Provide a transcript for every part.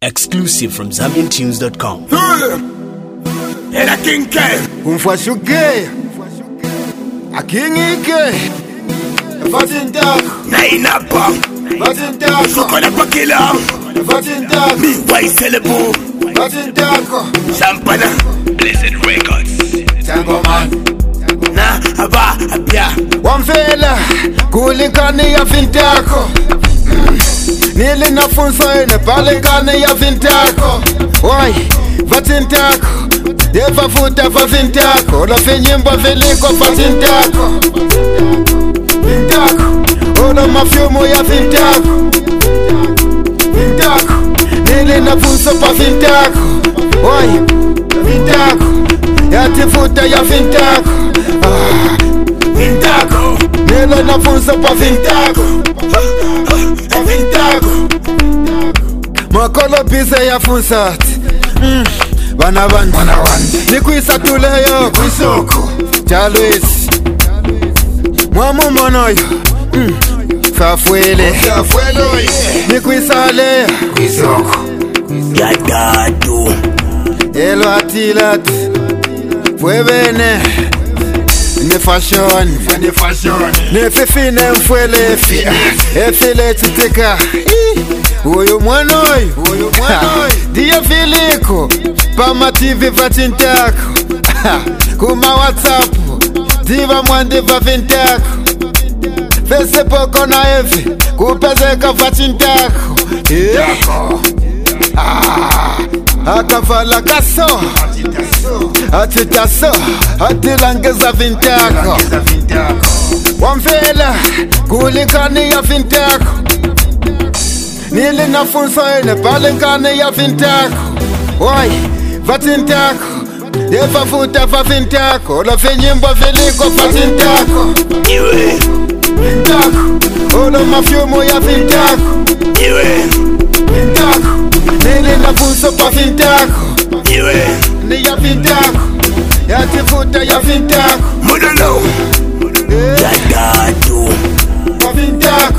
Exclusive from ZambianTunes.com. Era King K. Umfashuke Akingike Vatindako Nainapa. Vatindako Sukona Pakila. Vatindako Mi Waiselebu. Vatindako Champana. Blessed Records. Tango man Na aba abia. Wamfela Kulinkani ya Vindako Nili nafunso ene Palekani ya Vindako Wai Vatindako Deva futa va Vindako La finyimba viliko Vatindako Vindako Ola mafyumu ya Vindako Vindako Nili nafunso pa Vindako Wai Vindako Yatifuta ya Vindako Vindako. Nili nafunso pa Vindako Vindako Makolo pise ya funsati Bana bandi Nikwisa tuleyo Kwisoko. Chalwesi Mwamu monoyo Fafwele Afuelo ye. Nikwisa leya Kwisoko. Yadadu. Elo atilati Fwebene Ne fashion Fane fashion. Ne fifine mfwelefi Efile titika Uyu mwanoyu Diya filiko Pama TV vatintako Kuma WhatsApp Diva mwandi vavintako Facebook na evi Kupezeka vatintako Yako. Akavala kaso Atitaso Atilangeza vintako Vindako. Wamfela Kulinkani ya Vindako Nili nafunso ene Palekani ya Vindako Wai Vatindako Deva futa va Vindako La finyimba viliko Vatindako Iwe. Vindako Ola mafyumu ya Vindako Iwe. Vindako Nili nafunso pa Vindako Iwe. Ni ya Vindako Yatifuta ya Vindako Mudano. Yadadu. Pa Vindako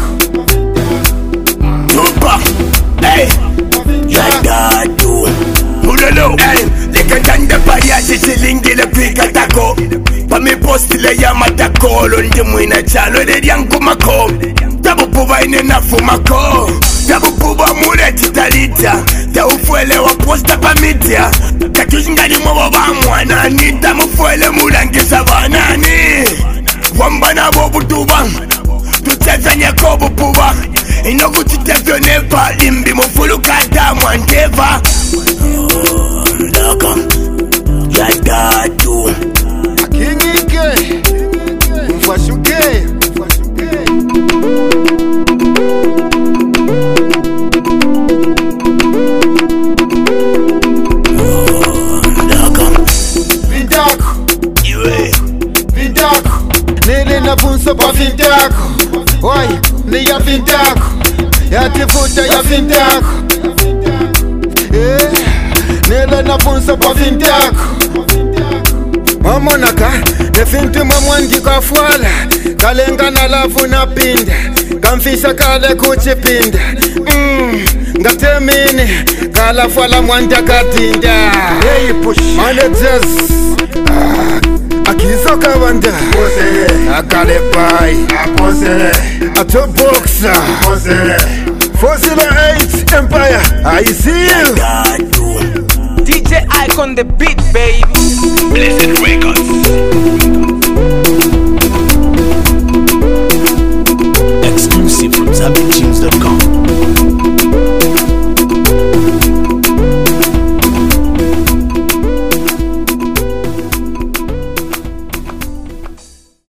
Tupa. Hey. Yadadu. Mudano. Hey. Lekandanda pariache chilingile kwikatako. Pamipostile ya matakolo ndi mwina chalo lelyankumako. Tabupuba ine nafumako. Tabupuba mule chitalita. Taufwele wa posta pamitia. Kakishingani mwawa bamwanani. Tamufwele mulangisa banani. Wambana bobutuba. Tutezanye kobupuba. Inokutitevyo neva. Limbi mufulukata mwandeva. Laka. Yadadu. Akingike Umfashuke Laka. Vindako Iwe. Vindako Nili nafunso pa Vindako Wai Ni ya Vindako Yatifuta ya Vindako Nili nafunso pa Vindako Mamonaka Nefintu mwamwangi kafwala Kalengana lafu na pinda Kamfisha kale kuchipinda Ngatemini Kalafwala mwanda katinda Hey push Managers Akizoka wanda Akale pai Ato boxer Fosila 8 Empire I see you Yadadu. DJ Icon the beat, baby. Blessed Records. Exclusive from ZambianTunes.com.